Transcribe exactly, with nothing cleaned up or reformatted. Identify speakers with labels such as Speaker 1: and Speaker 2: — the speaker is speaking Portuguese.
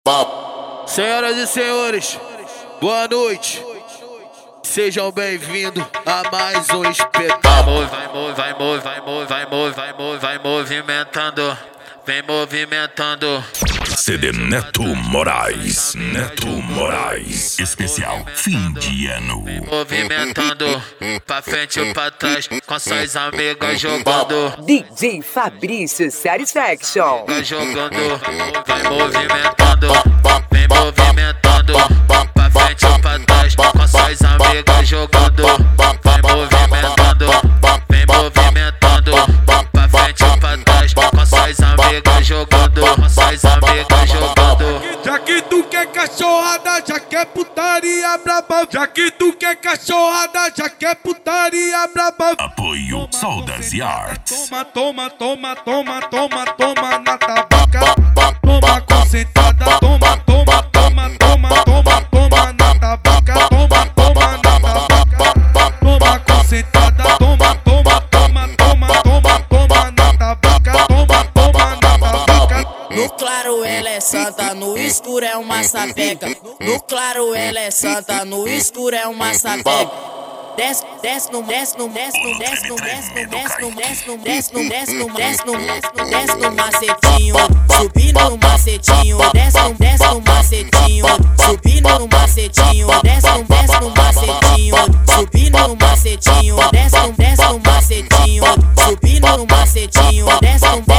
Speaker 1: Senhoras e senhores, boa noite. Sejam bem-vindos a mais um espetáculo.
Speaker 2: Vai, vai, vai, vai, vai, vai, vai, vai movimentando, vem movimentando.
Speaker 3: C D Neto Moraes, Neto Moraes, especial fim de ano.
Speaker 2: Vem movimentando, pra frente ou pra trás, com suas amigas jogando.
Speaker 4: D J Fabrício Satisfaction.
Speaker 2: Vai jogando, vai movimentando, vem movimentando, pra frente ou pra trás, com suas amigas jogando. Vai movimentando, vem movimentando, pra frente ou pra trás, com suas amigas jogando, com suas amigas jogando.
Speaker 5: Já que tu quer cachorrada, já quer putaria braba. Já que tu quer cachorrada, já quer putaria braba.
Speaker 3: Apoio Soldas e Arts.
Speaker 5: Toma, toma, toma, toma, toma, toma na tabaca. Toma concentrada, toma, toma, toma, toma, toma, toma na tabaca. Toma, toma na tabaca. Toma concentrada, toma, toma, toma, toma, toma, toma na tabaca. Toma, toma na tabaca.
Speaker 6: No claro ela é santa, no escuro é uma sapeca. No claro ela é santa, no escuro é uma sapeca. Desce, desce no, desce no, desce no, desce no, desce no, desce no, desce no, desce no, desce no, desce no, desce no, desce no macetinho, subindo no macetinho, desce no, desce no macetinho, subindo no macetinho, desce no, desce no macetinho, subindo no macetinho, desce no, desce no macetinho, subindo no macetinho, desce no